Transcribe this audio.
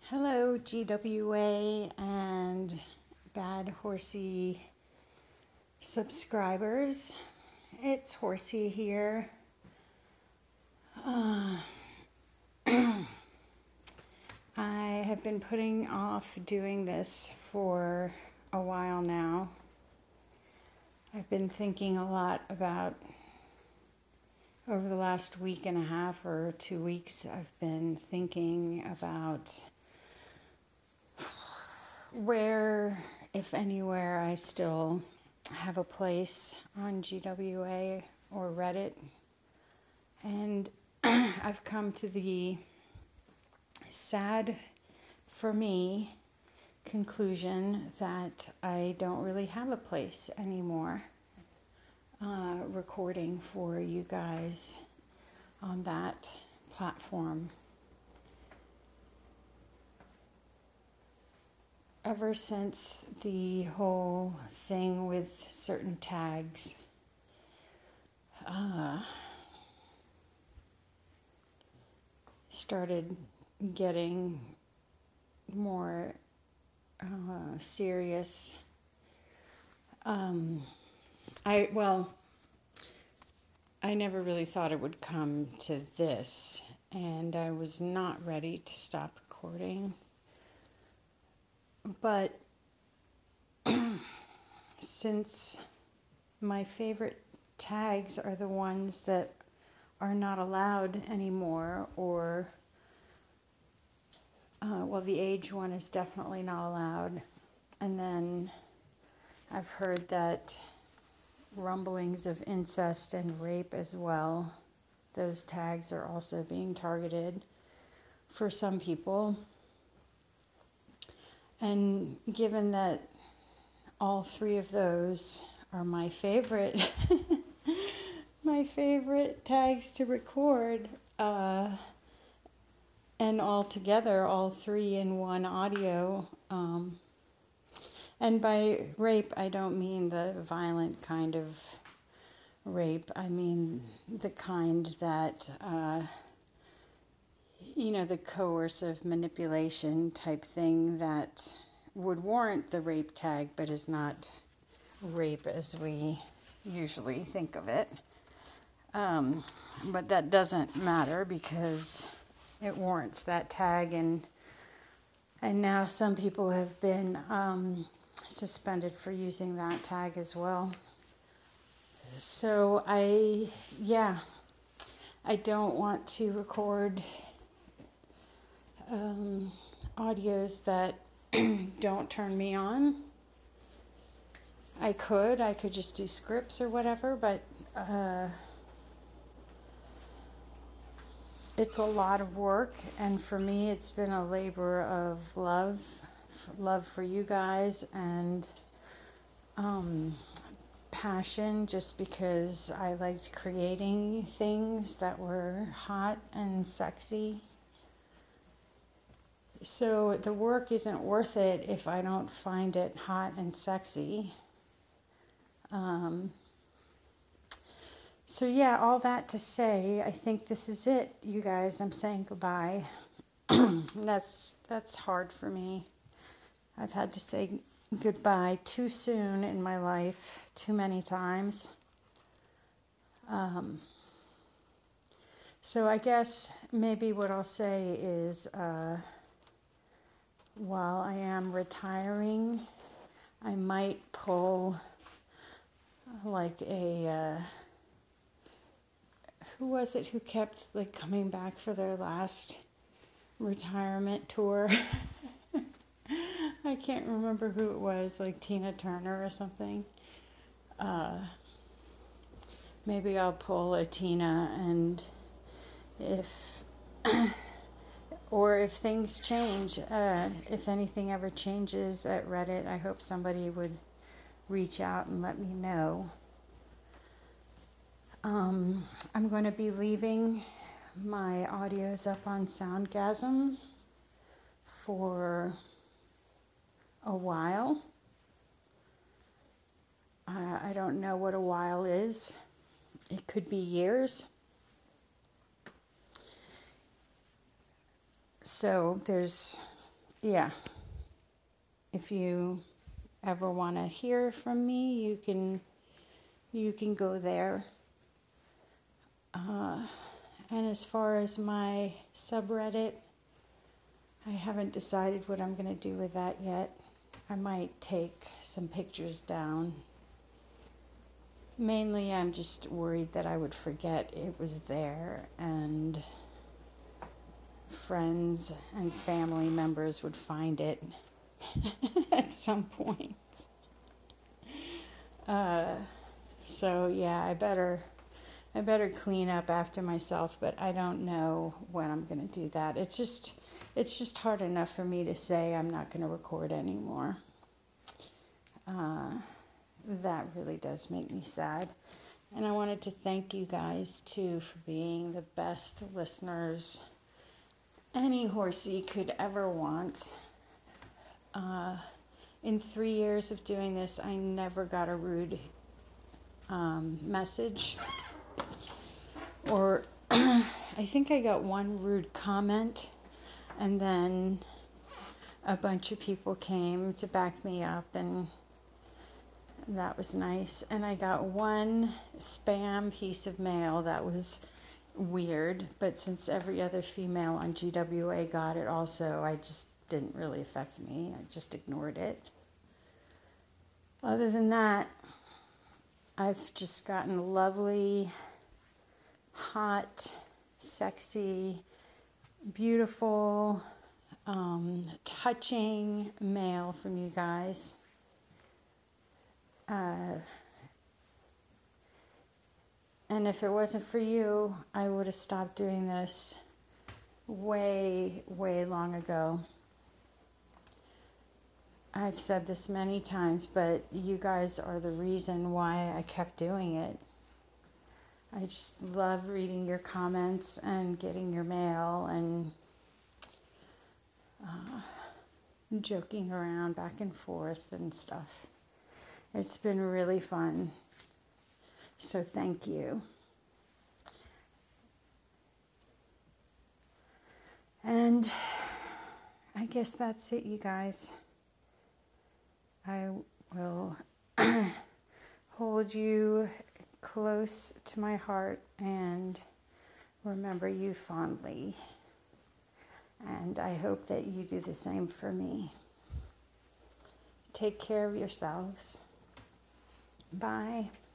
Hello, GWA and Bad Horsey subscribers. It's Horsey here. I have been putting off doing this for a while now. I've been thinking a lot about, over the last week and a half or 2 weeks, I've been thinking about where, if anywhere, I still have a place on GWA or Reddit. And I've come to the sad, for me, conclusion that I don't really have a place anymore recording for you guys on that platform. Ever since the whole thing with certain tags started getting more serious, I never really thought it would come to this, and I was not ready to stop recording. But since my favorite tags are the ones that are not allowed anymore, or, the age one is definitely not allowed. And then I've heard that rumblings of incest and rape as well, those tags are also being targeted for some people. And given that all three of those are my favorite, my favorite tags to record, and all together, all three in one audio, and by rape, I don't mean the violent kind of rape. I mean the kind that, the coercive manipulation type thing that would warrant the rape tag, but is not rape as we usually think of it. But that doesn't matter because it warrants that tag, and now some people have been suspended for using that tag as well. So I don't want to record audios that don't turn me on. I could just do scripts or whatever, but it's a lot of work, and for me it's been a labor of love for you guys, and passion, just because I liked creating things that were hot and sexy. So the work isn't worth it if I don't find it hot and sexy. All that to say, I think this is it, you guys. I'm saying goodbye. That's hard for me. I've had to say goodbye too soon in my life, too many times. So I guess maybe what I'll say is, while I am retiring, I might pull like a, who was it who kept coming back for their last retirement tour? I can't remember who it was, like Tina Turner or something. Maybe I'll pull a Tina, and if things change, if anything ever changes at Reddit, I hope somebody would reach out and let me know. I'm going to be leaving my audios up on Soundgasm for a while. I don't know what a while is. It could be years. So there's yeah, if you ever want to hear from me, you can go there. And as far as my subreddit, I haven't decided what I'm going to do with that yet. I might take some pictures down. Mainly, I'm just worried that I would forget it was there and friends and family members would find it at some point. So yeah, I better clean up after myself, but I don't know when I'm going to do that. It's just hard enough for me to say I'm not going to record anymore. That really does make me sad. And I wanted to thank you guys too for being the best listeners any horsey could ever want. In 3 years of doing this, I never got a rude message. Or I think I got one rude comment, and then a bunch of people came to back me up, and that was nice. And I got one spam piece of mail that was weird, but since every other female on GWA got it also, I just didn't really affect me. I just ignored it. Other than that, I've just gotten lovely, hot, sexy, beautiful, touching mail from you guys. And if it wasn't for you, I would have stopped doing this way, way long ago. I've said this many times, but you guys are the reason why I kept doing it. I just love reading your comments and getting your mail and joking around back and forth and stuff. It's been really fun. So thank you. And I guess that's it, you guys. I will hold you close to my heart and remember you fondly. And I hope that you do the same for me. Take care of yourselves. Bye.